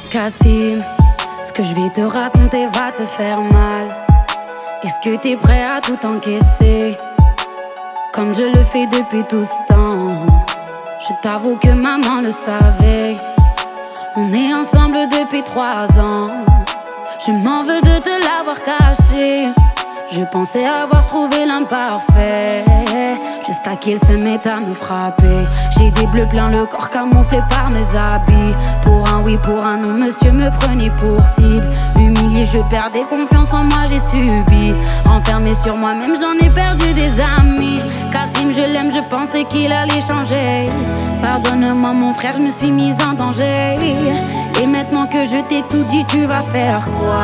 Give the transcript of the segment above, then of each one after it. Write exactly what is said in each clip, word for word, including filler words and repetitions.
Kassim, ce que je vais te raconter va te faire mal. Est-ce que t'es prêt à tout encaisser, comme je le fais depuis tout ce temps? Je t'avoue que maman le savait. On est ensemble depuis trois ans. Je m'en veux de te l'avoir caché. Je pensais avoir trouvé l'imparfait, jusqu'à qu'il se mette à me frapper. J'ai des bleus plein le corps camouflé par mes habits. Pour un oui, pour un non, monsieur me prenait pour cible. Humilié, je perdais confiance en moi, j'ai subi. Enfermé sur moi-même, j'en ai perdu des amis. Kassim, je l'aime, je pensais qu'il allait changer. Pardonne-moi mon frère, je me suis mise en danger. Et maintenant que je t'ai tout dit, tu vas faire quoi?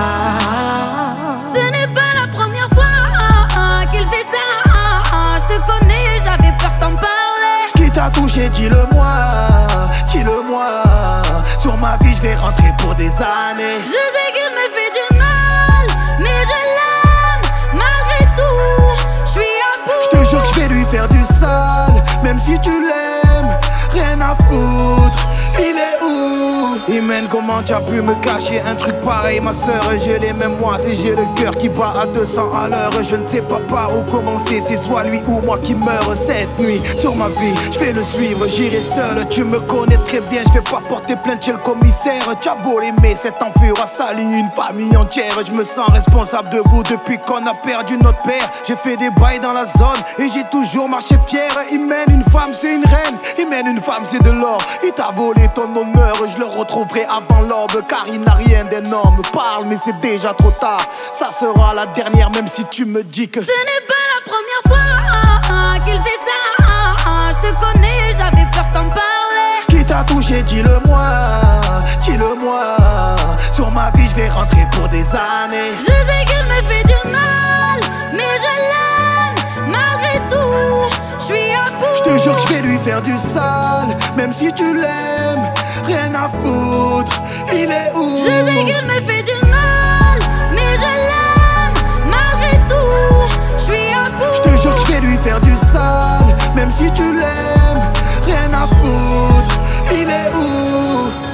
Ce n'est pas la première fois qu'il fait ça. Je te connais, j'avais peur d'en parler. Qui t'a touché, dis-le-moi, dis-le-moi. Sur ma vie, je vais rentrer pour des années. Je sais qu'il me fait du mal, mais je l'aime malgré tout. Je suis à bout. Je te jure que je vais lui faire du sale, même si tu l'aimes, rien à foutre. Il est où? Imen, comment tu as pu me cacher un truc pareil, ma soeur? J'ai les mêmes moites et j'ai le cœur qui bat à deux cents à l'heure. Je ne sais pas par où commencer, c'est soit lui ou moi qui meurt cette nuit. Sur ma vie, je vais le suivre, j'irai seul. Tu me connais très bien, je vais pas porter plainte chez le commissaire. Tu as beau l'aimer, cet enfant a sali une famille entière. Je me sens responsable de vous depuis qu'on a perdu notre père. J'ai fait des bails dans la zone et j'ai toujours marché fier. Imen, une femme c'est une reine, Imen, une femme c'est de l'or. Il t'a volé ton honneur, je le retrouverai avant l'aube, car il n'a rien d'énorme. Parle mais c'est déjà trop tard, ça sera la dernière même si tu me dis que ce n'est pas la première fois qu'il fait ça. Je te connais, j'avais peur d'en parler. Qui t'a touché, dis-le-moi, dis-le-moi. Sur ma vie je vais rentrer pour des années. Je sais qu'il me fait du mal, mais je l'aime malgré tout. Je suis à bout. Je te jure que je vais lui faire du sale, même si tu l'aimes, rien à foutre. Il est où? Je sais qu'il me fait du mal, mais je l'aime malgré tout. Je suis à bout. Je te jure que je vais lui faire du sale, même si tu l'aimes, rien à foutre. Il est où?